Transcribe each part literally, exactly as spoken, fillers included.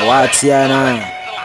What's ya now?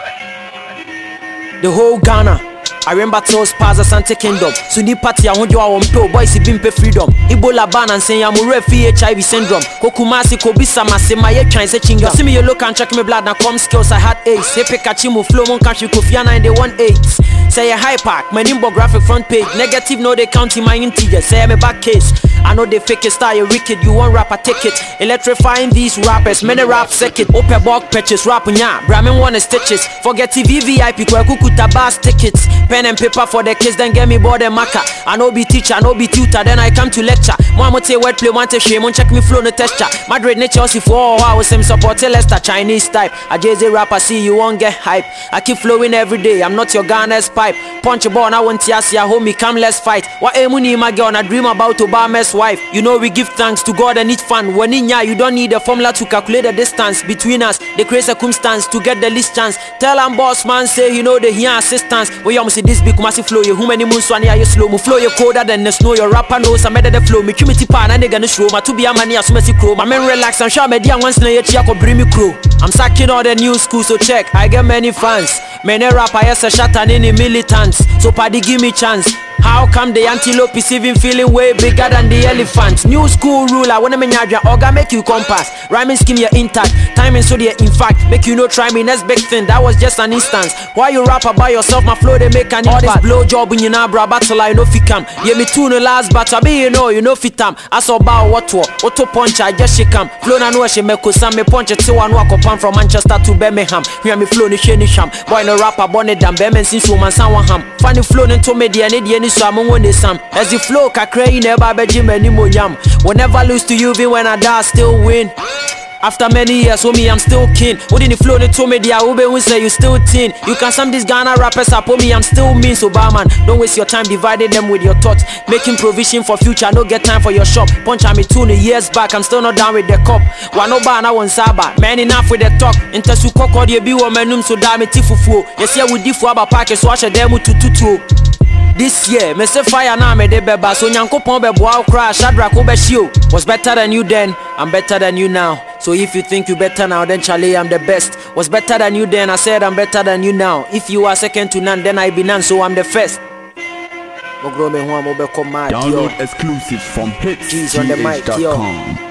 The whole Ghana. I remember tells Paza Sante Kingdom. So ni party I want you on pill boys he been pay freedom. Ebola ban and saying I'm a refi H I V syndrome. Kokumasi Kobisa Masi my trying say chinga. See me you look and check me blood now come skills I had ace. Hey Pikachu flow mon country Kofiana in the one eight. Say a high park, my infographic front page. Negative no they counting my integers. Say I'm a back case. I know they fake it style you wicked. You want rapper take it. Electrifying these rappers. Many rap second. Open bulk patches rap nya. Bramin one stitches. Forget T V V I P kwa kukuta bars tickets. Pen and paper for the kids, then get me board and marker. I know be teacher, I know be tutor, then I come to lecture. Mama say word play, want to shame, on check me flow no texture. Madrid nature see for all hours, same support Leicester Chinese type. A Jay-Z rapper see you won't get hype. I keep flowing every day, I'm not your Ghana's pipe. Punch a ball, I want to see a homie, come let's fight. What money my girl, I dream about Obama's wife. You know we give thanks to God and each fun. When in ya, you don't need a formula to calculate the distance between us. They create circumstance to get the least chance. Tell them boss man say you know they hear assistance. We almost see this big massive flow. You who many moons one you slow. Mo flow you colder than the snow. Your rapper knows I'm better the flow. Me cumity pan and they gonna show. My to be a man as messy crow. My men relax and show me dia once na yet could bring me crew. I'm sacking all the new school so check. I get many fans. Many rapper yes a shot and any militants. So paddy give me chance. How come the antelope is even feeling way bigger than the elephant? New school rule, I wanna manage your organ, make you compass. Rhyming scheme, you're intact. Timing, so they in fact, make you know, try me next big thing. That was just an instance. Why you rap about yourself? My flow, they make an impact. All this blow job in your nabra battle, I know fit come. Yeah, me too, no last battle, be you know, you know fit tam. I saw bow what to auto punch, I just shake come. Flow, I know she make some me punch it, so I walk up from Manchester to Birmingham. Hear me flow, ni sheni sham. Boy, no rapper, bonnet, damn, Birmingham, since woman, someone ham. Funny flow, into me, the any so I'm on the sam. As the flow, I cray never be Jim anymore yam. Will never lose to you, even when I die, still win. After many years, with me, I'm still king. Wouldn't the flow they told me the Ube will say you still teen. You can sum these Ghana rappers up on me, I'm still mean. So barman, don't waste your time dividing them with your thoughts. Making provision for future, no get time for your shop. Punch at me two years back, I'm still not down with the cop. One no bar, I want saba. Man enough with the talk. Intersu koko the be woman so damn it tifufu. Yes, yeah, we differ about packets, watch a demo to tutu. This year, me say fire now me de beba. So nyanko pon be boa crash. Shadrach Obeshio was better than you then. I'm better than you now. So if you think you better now, then Charlie, I'm the best. Was better than you then. I said I'm better than you now. If you are second to none, then I be none. So I'm the first. Download exclusive from hits on the mic, yo.